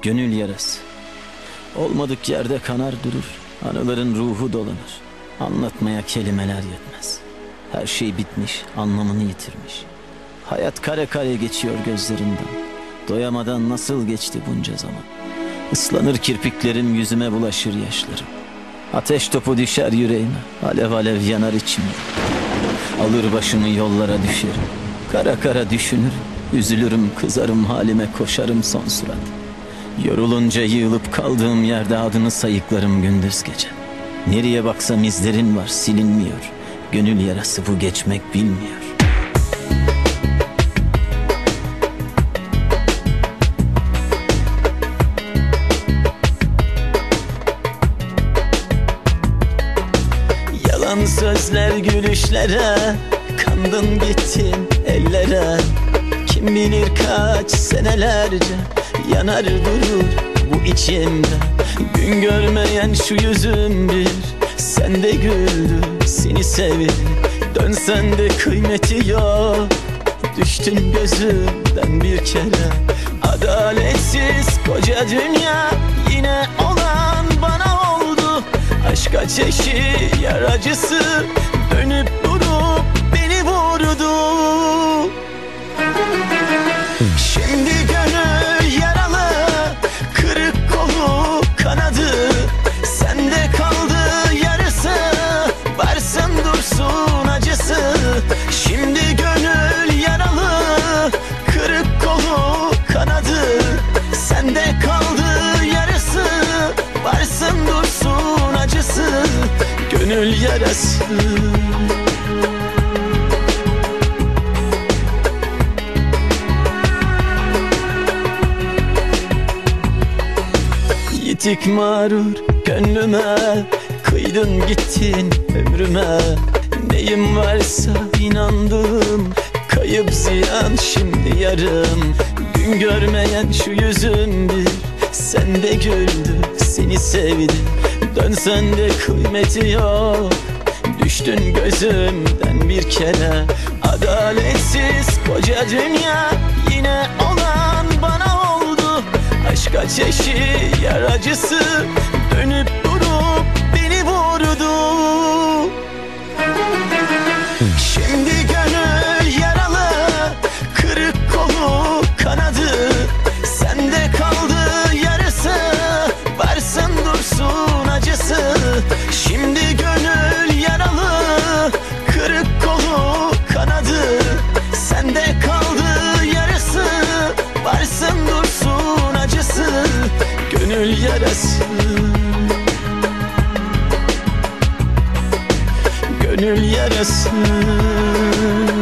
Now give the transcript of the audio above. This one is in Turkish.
Gönül yarası olmadık yerde kanar durur. Anıların ruhu dolanır. Anlatmaya kelimeler yetmez. Her şey bitmiş, anlamını yitirmiş. Hayat kare kare geçiyor gözlerinden. Doyamadan nasıl geçti bunca zaman. Islanır kirpiklerim, yüzüme bulaşır yaşlarım. Ateş topu düşer yüreğime, alev alev yanar içimde. Alır başımı yollara düşerim. Kara kara düşünürüm, üzülürüm, kızarım halime, koşarım son sürat. Yorulunca yığılıp kaldığım yerde adını sayıklarım gündüz gece. Nereye baksam izlerin var, silinmiyor. Gönül yarası bu, geçmek bilmiyor. Yalan sözler, gülüşlere, kandın gittin ellere. Kim bilir kaç senelerce yanar durur bu içimde. Gün görmeyen şu yüzüm bir sende güldü, seni sevdi. Dönsen de kıymeti yok, düştün gözümden bir kere. Adaletsiz koca dünya yine olan bana oldu. Aşk ateşi, yar acısı dönüp durup beni vurdu. Şimdi gönül yaralı, kırık kolu kanadı. Sende kaldı yarısı, varsın dursun acısı. Şimdi gönül yaralı, kırık kolu kanadı. Sende kaldı yarısı, varsın dursun acısı. Gönül yarası. Yitik mağrur gönlüme, kıydın gittin ömrüme. Neyim varsa inandım, kayıp ziyan şimdi yarım. Gün görmeyen şu yüzüm bir sende güldü, seni sevdi. Dönsen de kıymeti yok, düştün gözümden bir kere. Adaletsiz koca dünya yine olan bana oldu. Aşk ateşi, yar acısı dönüp durup beni vurdu. Şimdi gönül yaralı, kırık kolu kanadı. Sende kaldı yarısı, varsın dursun acısı. Şimdi gönül yaralı, kırık kolu kanadı. Sende kaldı yarısı, varsın dursun acısı. Gönül yarası. Gönül yarası.